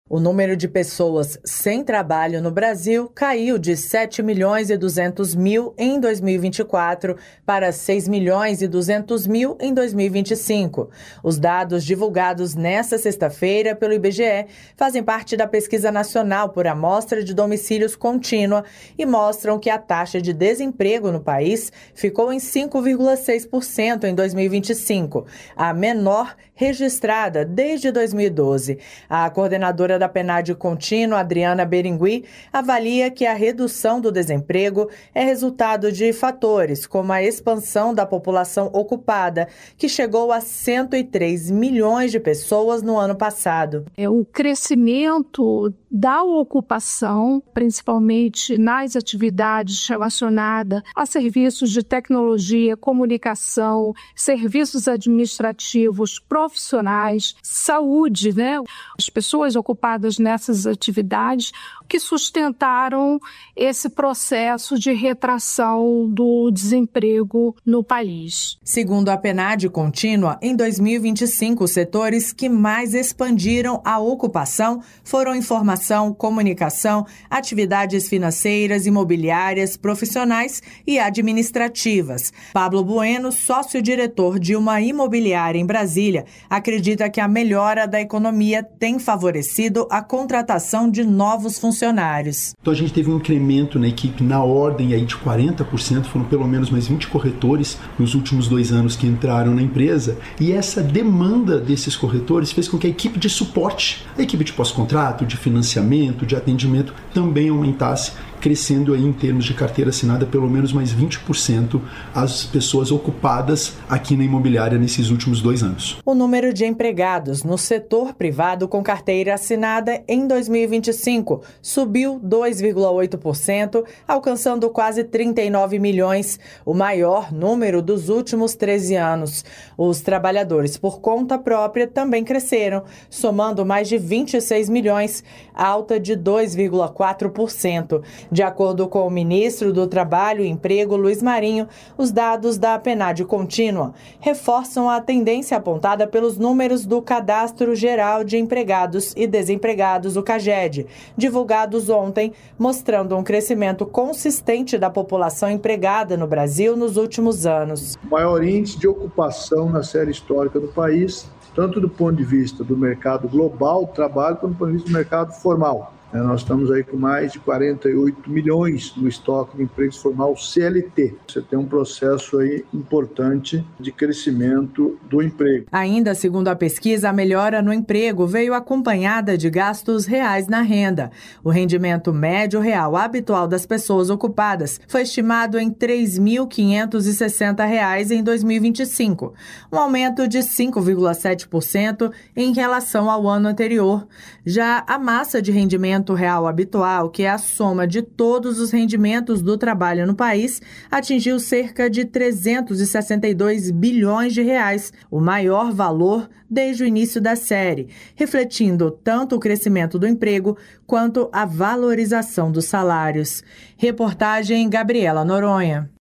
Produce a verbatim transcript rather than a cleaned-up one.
O número de pessoas sem trabalho no Brasil caiu de sete milhões e duzentos mil em dois mil e vinte e quatro para seis milhões e duzentos mil em dois mil e vinte e cinco. Os dados divulgados nesta sexta-feira pelo I B G E fazem parte da Pesquisa Nacional por Amostra de Domicílios Contínua e mostram que a taxa de desemprego no país ficou em cinco vírgula seis por cento em dois mil e vinte e cinco, a menor registrada desde dois mil e doze. A coordenadora da PNAD Contínua, Adriana Berengui, avalia que a redução do desemprego é resultado de fatores como a expansão da população ocupada, que chegou a cento e três milhões de pessoas no ano passado. É o crescimento da ocupação, principalmente nas atividades relacionadas a serviços de tecnologia, comunicação, serviços administrativos, profissionais, saúde, né? As pessoas ocupadas nessas atividades que sustentaram esse processo de retração do desemprego no país. Segundo a PNAD Contínua, em dois mil e vinte e cinco, os setores que mais expandiram a ocupação foram informação, comunicação, atividades financeiras, imobiliárias, profissionais e administrativas. Pablo Bueno, sócio-diretor de uma imobiliária em Brasília, acredita que a melhora da economia tem favorecido a contratação de novos funcionários. Então a gente teve um incremento na equipe na ordem aí de quarenta por cento, foram pelo menos mais vinte corretores nos últimos dois anos que entraram na empresa, e essa demanda desses corretores fez com que a equipe de suporte, a equipe de pós-contrato, de financiamento, de atendimento também aumentasse, crescendo aí em termos de carteira assinada pelo menos mais vinte por cento as pessoas ocupadas aqui na imobiliária nesses últimos dois anos. O número de empregados no setor privado com carteira assinada em dois mil e vinte e cinco subiu dois vírgula oito por cento, alcançando quase trinta e nove milhões, o maior número dos últimos treze anos. Os trabalhadores por conta própria também cresceram, somando mais de vinte e seis milhões, alta de dois vírgula quatro por cento. De acordo com o ministro do Trabalho e Emprego, Luiz Marinho, os dados da PNAD Contínua reforçam a tendência apontada pelos números do Cadastro Geral de Empregados e Desempregados, o CAGED, divulgados ontem, mostrando um crescimento consistente da população empregada no Brasil nos últimos anos. O maior índice de ocupação na série histórica do país, tanto do ponto de vista do mercado global do trabalho, quanto do ponto de vista do mercado formal. Nós estamos aí com mais de quarenta e oito milhões no estoque de emprego formal C L T. Você tem um processo aí importante de crescimento do emprego. Ainda segundo a pesquisa, a melhora no emprego veio acompanhada de gastos reais na renda. O rendimento médio real habitual das pessoas ocupadas foi estimado em três mil quinhentos e sessenta reais em dois mil e vinte e cinco, um aumento de cinco vírgula sete por cento em relação ao ano anterior. Já a massa de rendimento real habitual, que é a soma de todos os rendimentos do trabalho no país, atingiu cerca de trezentos e sessenta e dois bilhões de reais, o maior valor desde o início da série, refletindo tanto o crescimento do emprego quanto a valorização dos salários. Reportagem Gabriela Noronha.